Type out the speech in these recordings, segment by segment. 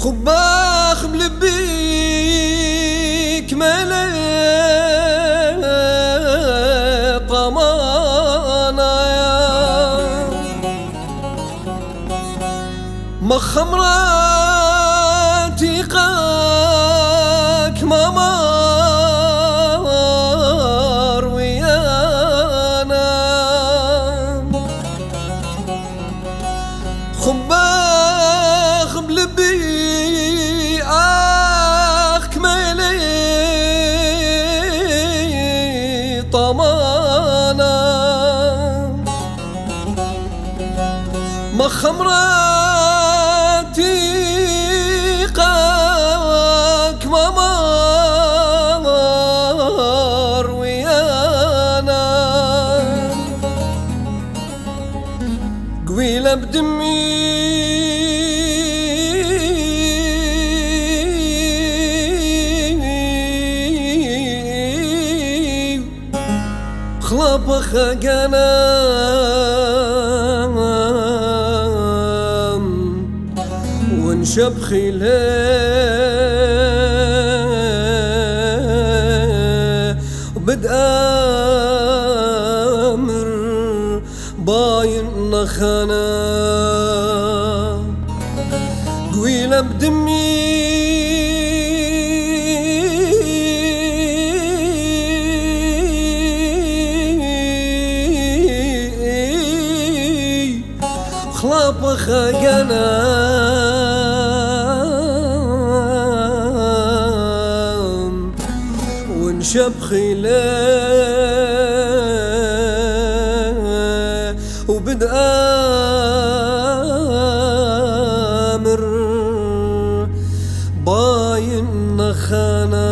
خباخ بلبيك ملا طمانا مخمراتي قاك ممار ويانا خباخ بلبي طمانا مخمراتي قاك ممار ويانا قويلة بدمي خلبخ قنام ونشب خيله وبدأ أمر باين نخنا قويلة بدمي خلبخ قنام ونشب خيله وبدأ أمر باين نخنا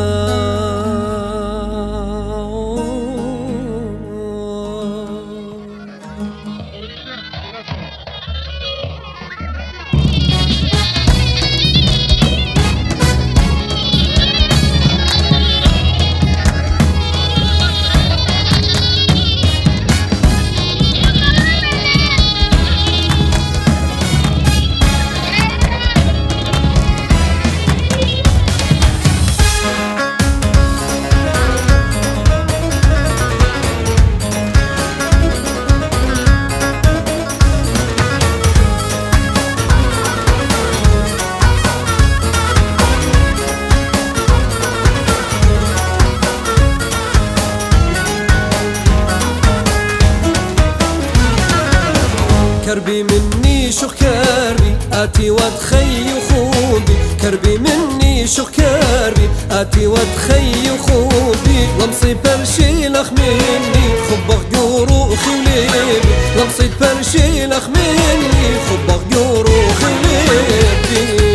كربي مني شو كربي آتي واتخي خوبي كربي مني شو كربي آتي واتخي خوبي لمصي برشي لخ مني خبخ جروخي وليبي لمصي برشي لخ مني خبخ جروخي وليبي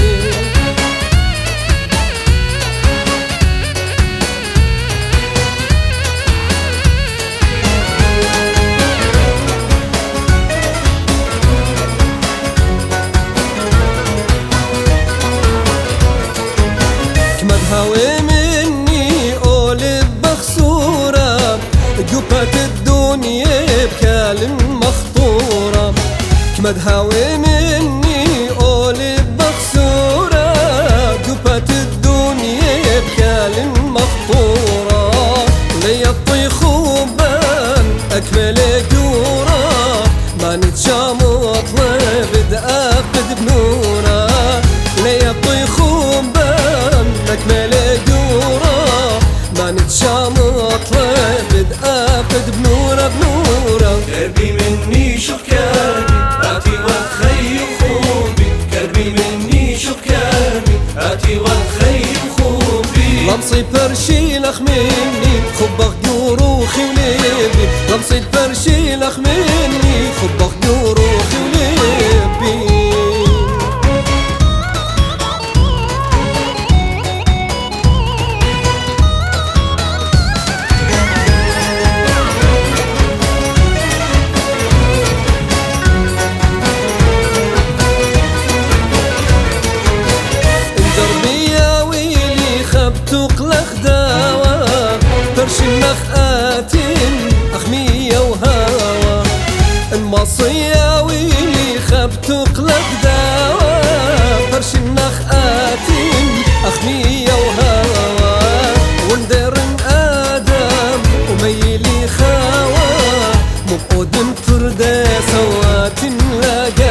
هاوي مني قولب بخسورة جبهة الدنيا بكالم مخطورة كمد هاوي مني قولب بخسورة جبهة الدنيا بكالم مخطورة ليا الطيخ وبان أكمل جورة ما نتشامط لابد أفقد بنورة ليا الطيخ وبان أكمل جورة ما نتشامط لابد أفقد بنورة بنورة كربي مني شوف كربي آتي واتخي خوبي كربي مني شوف كربي آتي واتخي خوبي لمصي برشي لخ مني خبخ جروخي وليبي لمصي برشي لخ مني خبخ جروخي وليبي تقلق داوى برشي مخآت أخمية وهاوى المصية ويلي خب تقلق داوى فرش النخآت أخمية وهوا وندير آدم وميلي خاوة مبقود من فردة سوات لاقا